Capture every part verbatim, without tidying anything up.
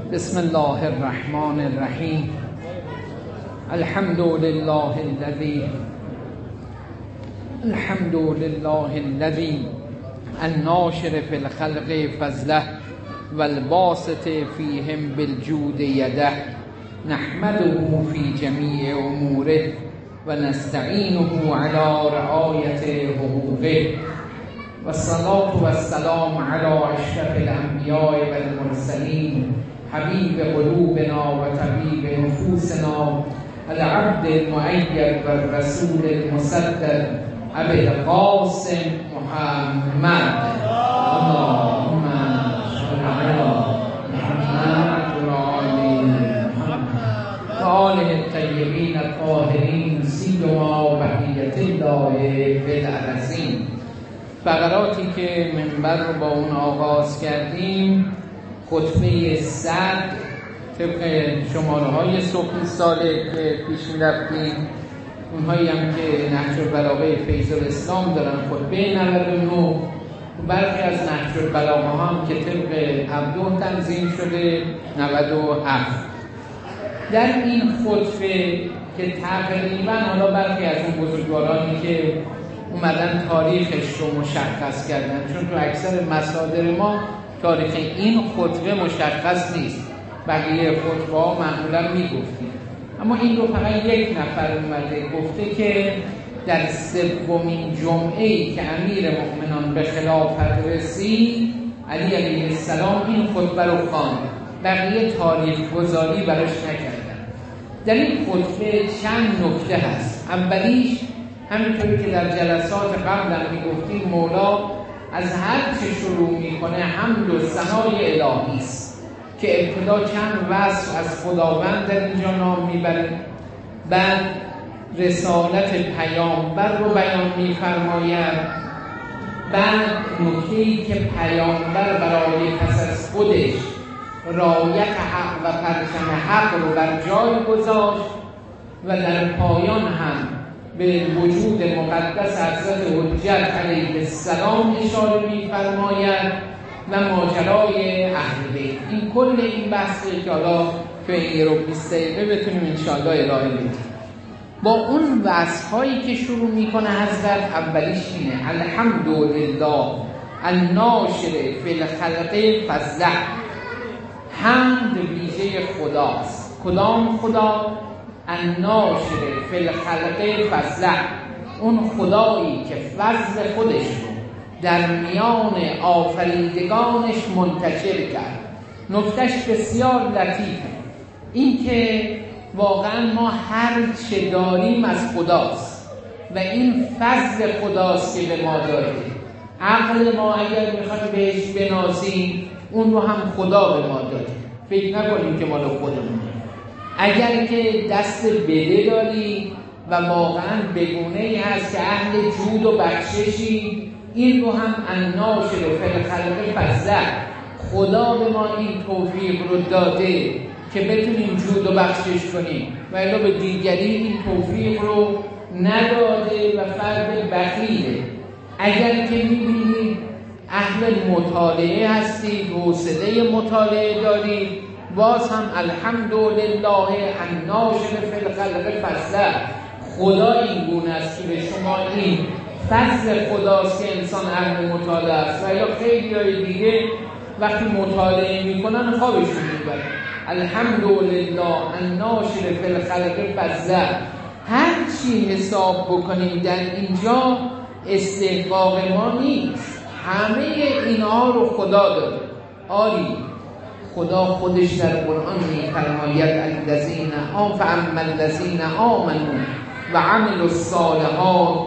بسم الله الرحمن الرحیم. الحمد لله الذي الحمد لله الذي الناشر في الخلق فضله والباسط فيهم بالجود يده نحمده في جميع اموره ونستعينه على رعاية حقوقه والصلاة والسلام على اشرف الانبیاء والمرسلین حبیب قلوبنا و طبیب نفوسنا العبد المؤید والرسول المصدق ابی القاسم محمد اللهم صل علی محمد و آل محمد و آله الطیبین الطاهرین سیما بقیة الله فی الارضین. فقراتی که منبر رو با اون آغاز کردیم خطبه صد طبق شماره های صبح ساله که پیش می رفتیم، اونهایی هم که نهج البلاغه فیض الاسلام دارن خطبه نود و نه، برخی از نهج البلاغه هم که طبق عبدو تنظیم شده نود و هفت. در این خطبه که تقریبا حالا برخی از اون بزرگوارانی که اومدن تاریخش رو مشخص کردن، چون تو اکثر مصادر ما تاریخ این خطبه مشخص نیست، بقیه خطبه ها معمولا میگفتیم، اما این رو فقط یک نفر اومده گفته که در سومین جمعه‌ای که امیر مؤمنان به خلافت رسید علی علیه السلام این خطبه رو خواند، بقیه تاریخ گذاری براش نکردن. در این خطبه چند نکته هست. اولیش همینطوری که در جلسات قبل هم میگفتیم، مولا از هر چه شروع میکنه حمد و ثنای الهی است که ابتدا چند وصف از خداوند در اینجا نام میبره، بعد رسالت پیامبر رو بیان میفرماید، بعد نکته‌ای که پیامبر برای پس از خودش رعایت حق و پرچم حق رو بر جای گذاشت و در پایان هم به وجود مقدس حضرت حجت علیه السلام اشاره می‌فرماید و ماجرای اهل بیت. این کل این بحثی که حالا تو این رو بیست دقیقه بتونیم انشاءالله ارائه بدیم. با اون وصف‌هایی که شروع میکنه حضرت، اولیش اینه الحمدلله الناشر فی الخلق فضله. حمد ویژه خداست. کدام خدا؟ الناشر فی الخلق فضله، اون خدایی که فضل خودش رو در میان آفریدگانش منتشر کرد. نکتهش بسیار لطیفه، این که واقعا ما هر چه داریم از خداست و این فضل خداست که به ما داده. عقل ما اگر میخوایم بهش بنازیم اون رو هم خدا به ما داده، فکر نکنیم که مال خودمون. اگر که دست بده داری و واقعا بگونه‌ای هست که اهل جود و بخششی، این رو هم الناشر فی الخلق فضله، خدا به ما این توفیق رو داده که بتونیم جود و بخشش کنیم و الا به دیگری این توفیق رو نداده و فرد بخیله. اگر که میبینید اهل مطالعه هستید، حوصله مطالعه دارید، باز هم الحمدلله الناشر فی الخلق فضله. خدا این گونه است که به شما این فضل خداست که انسان اهل مطالعه است و یا خیلی های دیگه وقتی مطالعه میکنن خوابشون میبره. الحمدلله الناشر فی الخلق فضله. هر چی حساب بکنیم در اینجا استحقاق ما نیست، همه اینها رو خدا داده. آری خدا خودش در قرآن می‌فرماید الذین آمنوا الذین آمنوا و عملوا الصالحات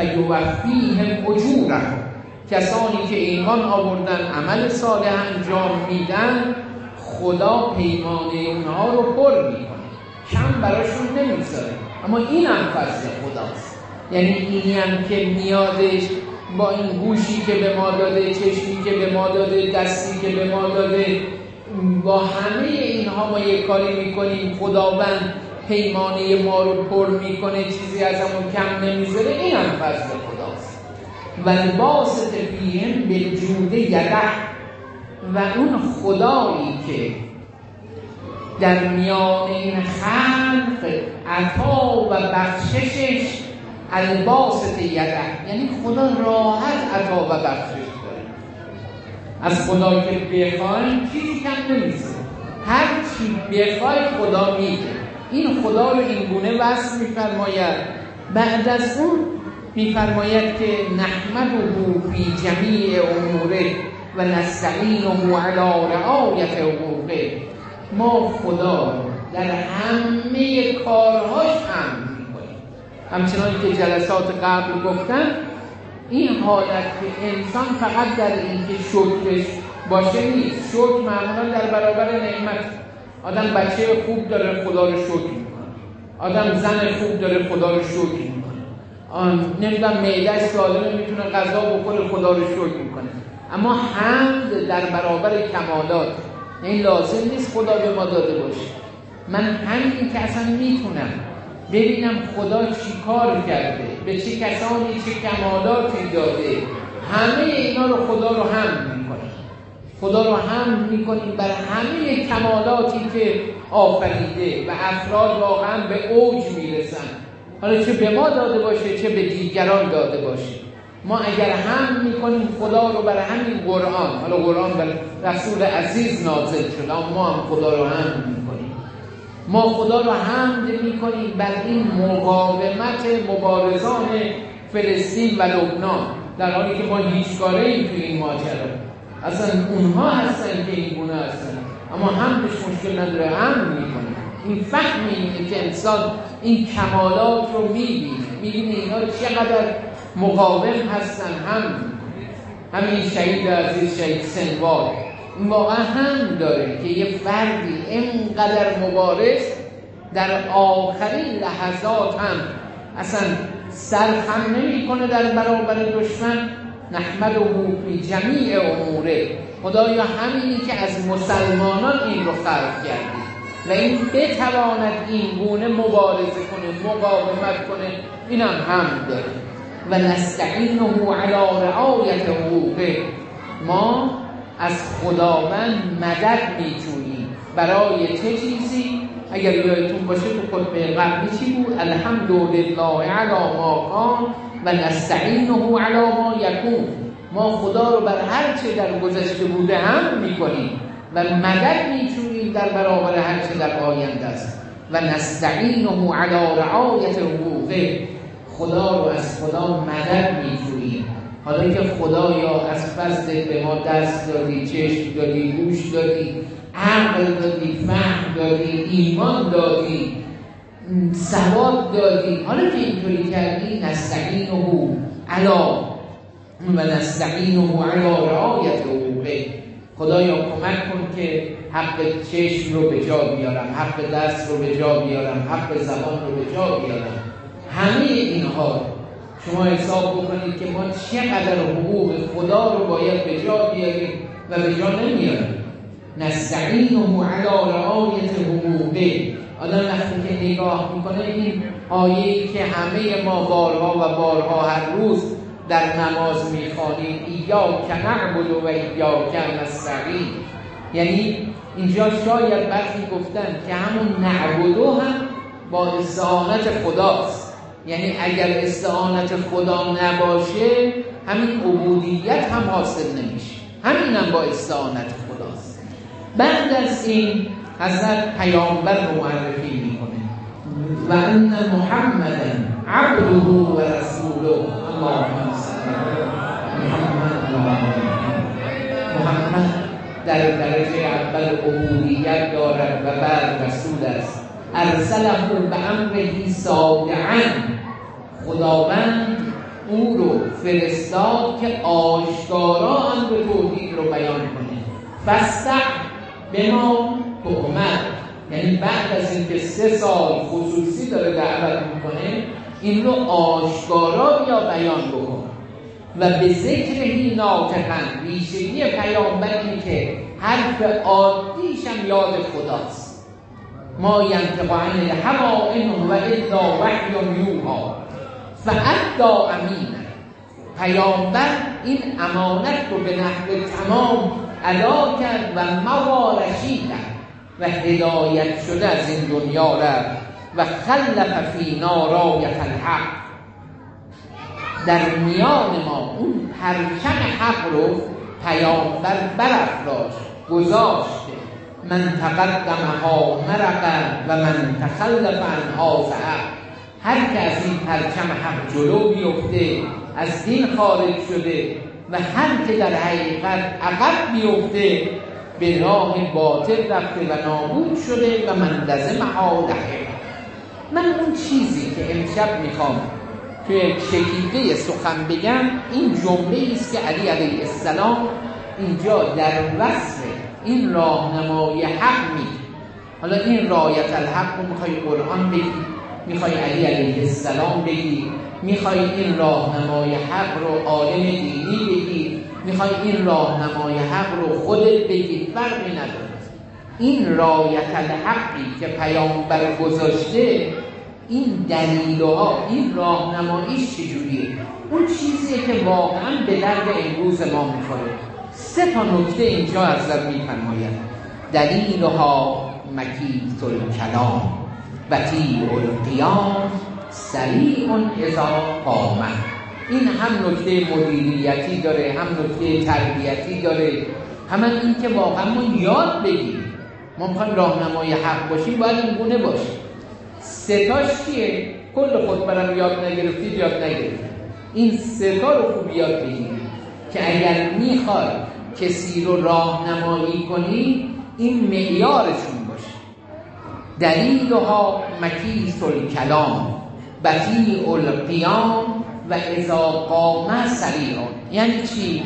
فیوفیهم اجورهم. کسانی که ایمان آوردن عمل صالح انجام میدن، خدا پیمانه اونها رو پر میکنه، کم براشون نمیذاره. اما این هم فضل خداست، یعنی اینی هم که میادش با این گوشی که به ما داده، چشمی که به ما داده، دستی که به ما داده، با همه اینها ما یک کاری میکنیم، خداوند پیمانه ما رو پر میکنه، چیزی از همون کم نمیذاره. این هم فضل خداست. و الباسط فیهم بالجود یده، و اون خدایی که در میان این خلق عطا و بخششش الباسط یده، یعنی خدا راحت عطا و بخشش داره. از خدا که بخوایم چیزی کم نمیشه، هر چی بخوای خدا میده. این خدا رو این گونه وصف میفرماید. بعد از اون میفرماید که نحمده فی جمیع اموره و نستعینه علی رعایت حقوقه. ما خدا در همه کارهاش هم میکنیم. همچنان که جلسات قبل گفتن، این حالت که انسان فقط در این که شکرش باشه نیست. شکر معمولا در برابر نعمت. آدم بچه خوب داره خدا رو شکر میکنه، آدم زن خوب داره خدا رو شکر میکنه، آن نمیدونم معده‌اش سالمه میتونه غذا بخوره خدا رو شکر میکنه. اما حمد در برابر کمالات، این لازم نیست خدا به ما داده باشه. من همین که اصلا میتونم ببینم خدا چی کار کرده، به چه کسانی چه کمالاتی داده، همه اینا رو خدا رو حمد میکنیم. خدا رو حمد میکنیم بر همه کمالاتی که آفریده و افراد واقعا به اوج میرسن، حالا چه به ما داده باشه چه به دیگران داده باشه. ما اگر حمد میکنیم خدا رو بر همین قرآن، حالا قرآن بر رسول عزیز نازل شده، اما ما هم خدا رو حمد میکنیم. ما خدا رو حمد میکنیم بر این مقاومت مبارزان فلسطین و لبنان، در حالی که ما هیچ کاره ایم توی این ماجرا. اصلا اونها هستن که این گونه هستن، اما حمدش مشکل نداره، حمد میکنیم. این فهم اینه که انسان این کمالات رو میبینه، میبینه اینا چقدر مقاوم هستن. هم همین شهید عزیز شهید سنوار این واقعا هم داره که یه فردی اینقدر مبارز در آخرین لحظات هم اصلا سرخم نمی کنه در برابر دشمن. نحمده فی جمیع اموره. خدایا همینی که از مسلمانان این رو خلق کردی و این بتواند این گونه مبارزه کنه، مقاومت کنه، اینم هم داره. و نستعینه علی رعایت حقوقه. ما از خداوند مدد میجوییم برای چه چیزی؟ اگر یادتون باشه تو خطبه قبلی چی بود؟ الحمدلله علی ما کان و نستعینه علی ما یکون. ما خدا رو بر هر چه در گذشته بوده هم میکنیم و مدد میجوییم در برابر هر چه در آینده است. و نستعینه علی رعایت حقوقه. خدا رو از خدا مدد میجوییم. حالا که خدایا از فضلت به ما دست دادی، چشم دادی، گوش دادی، عقل دادی، فهم دادی، ایمان دادی، ثواب دادی، حالا که اینطوری کردی نستعینه علی و نستعینه علی رعایت حقوقه. خدایا کمک کن که حق چشم رو به جا بیارم، حق دست رو به جا بیارم، حق زبان رو به جا بیارم. همه اینها شما حساب بکنید که ما چقدر حقوق خدا رو باید به جا بیاریم و به جا نمیاریم. نستعینه علی رعایت حقوقه. آدم وقتی که نگاه میکنه این آیه‌ای که همه ما بارها و بارها هر روز در نماز میخوانیم، ایاک نعبد و ایاک نستعین، یعنی اینجا شاید برخی گفتن که همون نعبدو هم با استعانت خداست. یعنی اگر استعانت خدا نباشه همین عبودیت هم حاصل نمیشه، همین هم با استعانت خداست. بعد از این حضرت پیامبر رو معرفی میکنه و ان محمدا عبده و رسوله. اللهم صل علی محمد. محمد در درجه اول عبودیت دارد و بعد رسول است. ارسله به امره صادعا. خداوند او رو فرستاد که آشکارا امر توحید رو بیان کنه. فاستع بما تؤمر، یعنی بعد از اینکه سه سال خصوصی داره دعوت میکنه این رو آشکارا یا بیان بکن. و به ذکرهی ناطقن، ریشگی پیامبر اینه که حرف عادیش هم یاد خداست. ما ینطق عن الهوی ان هو الا وحی یوحی فأدی امینه. پیامبر این امانت رو به نحو تمام ادا کرد و موارشی کرد. و هدایت شده از این دنیا رفت و خلف فینا رایت الحق، در میان ما اون پرچم حق رو پیامبر برافراشت گذاشته. من تقدمها مرقا و من تخلف عنها ذهب. هر که از این پرچم حق جلو بیفته از دین خارج شده و هر که در حقیقت عقب بیفته به راه باطل رفته و نابود شده. و من لزمها دحیح. من اون چیزی که امشب میخوام توی شکیده سخن بگم این جمله است که علی علیه السلام اینجا در وصف این راهنمای حق میگه. حالا این رایت الحق رو میخوای قرآن بگی، میخوای علی علیه السلام بگی، میخوای این راهنمای حق رو عالم دینی بگی، میخوای این راهنمای حق رو خودت بگی، فرقی نداره. این رایت الحقی که پیامبر گذاشته این دلیلها، این راهنماییش چجوریه؟ اون چیزیه که واقعا به درد امروز ما میخوره. سه تا نکته اینجا حضرت میفرماید. دلیلها مکیث الکلام بطیء القیام سریع اذا قام. این هم نکته مدیریتی داره، هم نکته تربیتی داره، هم این که واقعا ما یاد بگیریم. ما میخوایم راهنمای حق باشیم باید این گونه باشیم. ستاش چیه؟ کل خود برم یاد نگرفتید یاد نگرفتید. این ستا رو خوب یاد بگیرید که اگر میخوای کسی رو راهنمایی کنی این معیارشون باشه. دلیلها مکیث الکلام بطیء القیام و اذا قام سریع. یعنی چی؟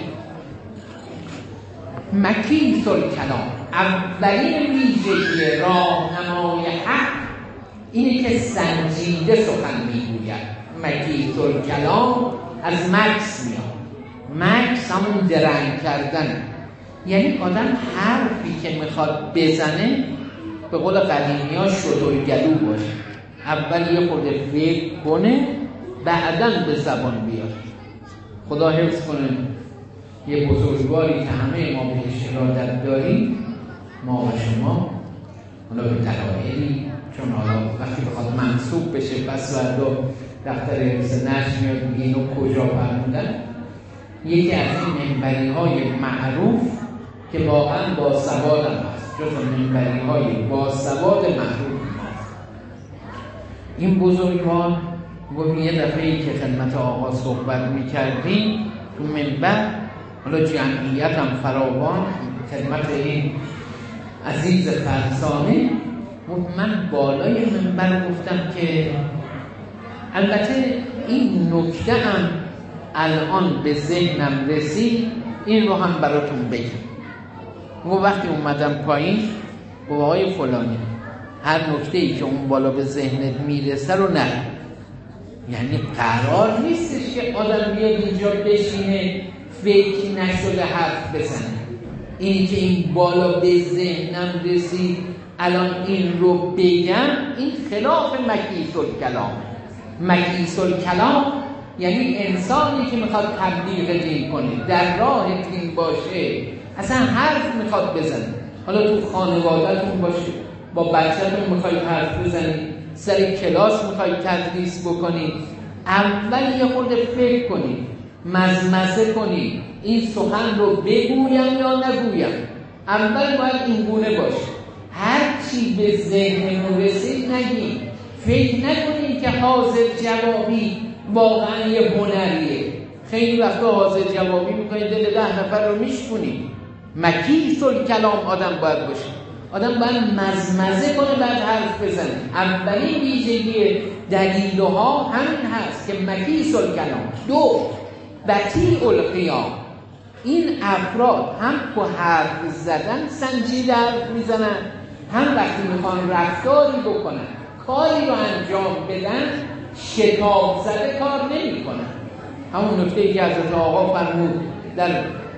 مکیث الکلام، اولین ویژگی راهنمای حق اینه که سنجیده سخن میگوید. مکیث الکلام از مکث میاد. مکث همون درنگ کردن، یعنی آدم حرفی که میخواد بزنه به قول قدیمی ها شترگلو باشه. اول یه خورده فکر کنه بعداً به زبان بیاد. خدا حفظ کنه یه بزرگواری که همه ما بهش ارادت داریم، ما و شما، حالا به دلایلی، چون حالا وقتی بخواد منصوب بشه پس فردا دفتر حفظ نشر میاد میگه اینو کجا فرمودن. یکی از این منبری های معروف که واقعا با سواد هم هست، جز منبری های با سواد معروف هست. این بزرگوار گفت یه دفعه‌ای که خدمت آقا صحبت میکردیم تو منبر، حالا جمعیت هم فراوان خدمت این عزیز فرسانه، من بالای منبر گفتم که البته این نکته هم الان به ذهنم رسید، این رو هم براتون بگم. و وقتی اومدم پایین با آقای فلانی هر نکته‌ای که اون بالا به ذهنت میرسه رو نه، یعنی قرار نیستش که آدم بیاد اینجا بشینه فکر نشده حرف بزنه. این که این بالا به ذهنم رسید الان این رو بگم، این خلاف مکیث الکلام. مکیث الکلام یعنی انسانی که میخواد تبلیغ دین کنه، در راه دین باشه، اصلا حرف میخواد بزنه. حالا تو خانواده‌تون باشه، با بچه‌تون میخواید حرف بزنید، سر کلاس میخواید تدریس بکنید، اول یه خورده فکر کنید، مزمزه کنید این سخن رو بگویم یا نگویم. اول باید این گونه باشه، هر چی به ذهنمون رسید نگید. فکر نکنید که حاضر جوابی واقعا یه هنریه. خیلی وقتا حاضر جوابی میکنید دل ده نفر رو میشکنید. مکیث الکلام آدم باید باشه، آدم باید مزمزه کنه بعد حرف بزنه. اولین ویژگی دلیلها همین هست که مکیث الکلام. دو، بطیء القیام. این افراد هم تو حرف زدن سنجیده حرف میزنن، هم وقتی میخوان رفتاری بکنن، کاری رو انجام بدن، شتاب زده کار نمی کنن. همون نکته که حضرت آقا فرمود در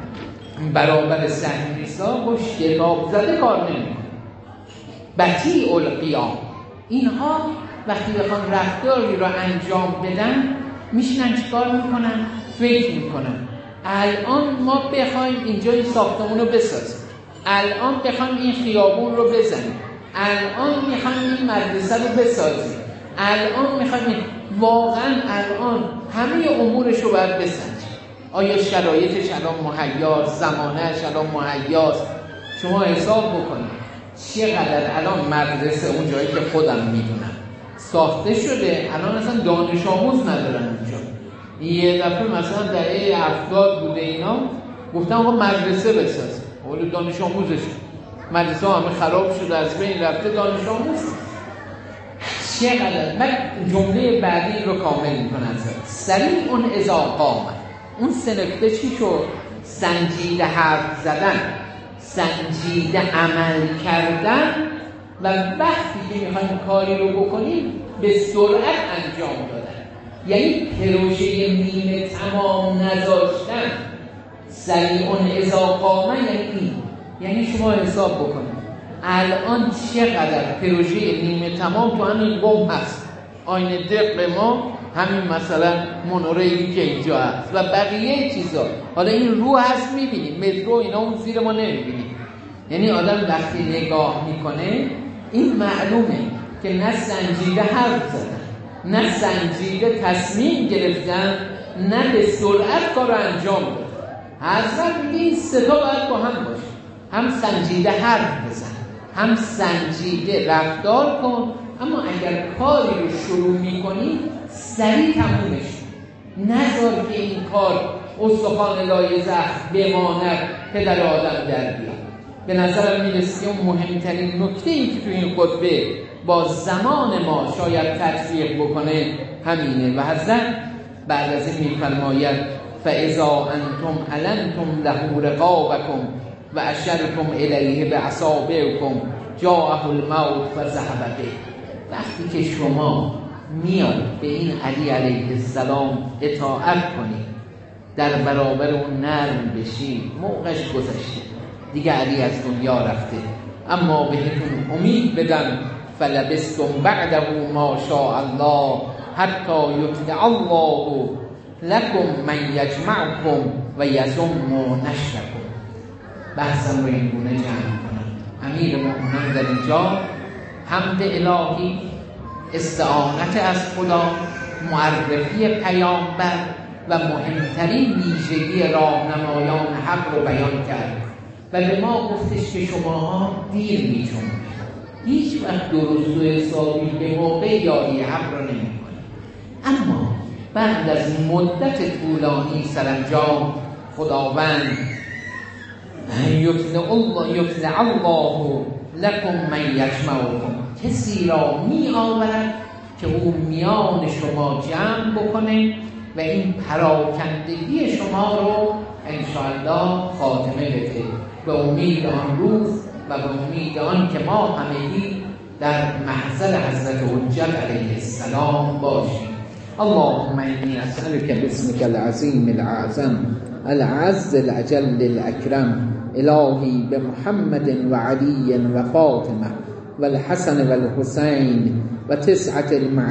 برابر صحیح نسا، با شتاب زده کار نمی کنن. بطیء القیام. اینها وقتی بخوان رفتاری رو انجام بدن میشنن چیکار میکنن؟ فکر میکنن. الان ما بخوایم اینجا این ساختمون رو بسازیم، الان بخوایم این خیابون رو بزنیم، الان میخوایم این مدرسه رو بسازیم، الان میخوایم واقعا الان همه امورش رو باید بسنجیم. آیا شرایطش الان مهیاست؟ زمانهش الان مهیاست؟ شما حساب بکنید چقدر الان مدرسه اون جایی که خودم میدونم ساخته شده، الان اصلا دانش آموز ندارن اونجا. یه دفعه مثلا در ای هفتاد بوده اینا گفتن آقا مدرسه بساز، اول دانش آموزش مدرسه همه خراب شده از بین رفته، دانش آموز چقدر. من جمله بعدی رو کامل میکنم. سریع اون اذا قام، اون سه نکته چی شد؟ سنجیده حرف زدن، سنجیده عمل کردن و وقتی که میخوایم کاری رو بکنیم به سرعت انجام دادن، یعنی پروژه نیمه تمام نذاشتن. سریع اون اذا قام یعنی این، یعنی شما حساب بکنید الان چقدر پروژه نیمه تمام تو همین قم هست. آینه دق ما همین مثلا مونوریلی که اینجا هست و بقیه چیزا. حالا این رو هست میبینیم، مترو اینا اون زیر ما نمیبینیم. یعنی آدم وقتی نگاه میکنه این معلومه که نه سنجیده حرف زدن، نه سنجیده تصمیم گرفتن، نه به سرعت کار انجام دادن. حضرت میگه این سه تا باید با هم باشه، هم سنجیده حرف بزن، هم سنجیده رفتار کن، اما اگر کاری رو شروع میکنی سریع تمومش، نذار که این کار استخوان لایزه بماند پدر آدم در بیاد. به نظرم میرسه که اون مهمترین نکته ای که تو این خطبه با زمان ما شاید تطبیق بکنه همینه. و حضرت بعد از این میفرماید فاذا انتم علنتم له رقابکم و اشرتم الیه باصابعکم جاءه الموت فذهب به. وقتی که شما میاد به این علی علیه السلام اطاعت کنید، در برابر اون نرم بشید، موقعش گذشته دیگه، علی از دنیا رفته، اما بهتون امید بدم فلبستم بعده ما شاء الله حتی یطلع الله لکم من یجمعکم و یضم نشرکم. بحثم رو این گونه جمع کنم. امیر مومنان در اینجا حمد الهی، استعانت از خدا، معرفی پیامبر و مهمترین ویژگی راهنمایان حق رو بیان کرد و به ما گفتش که شماها دیر می‌جنبید، هیچ وقت درست و حسابی به موقع یاری حق رو نمی‌کنید. اما بعد از مدت طولانی سرانجام خداوند یطلع الله یطلع الله لکم من یجمعکم، کسی را می آورد که او میان شما جمع بکنه و این پراکندگی شما رو انشاءالله خاتمه بده، به امید آن روز و به امید آن که ما همگی در محضر حضرت حجت علیه السلام باشیم. اللهم انی اسألک باسمک العظیم الاعظم العز الاجل الاکرم الهی بمحمد و علی و فاطمه و الحسن و الحسین و تسعة المع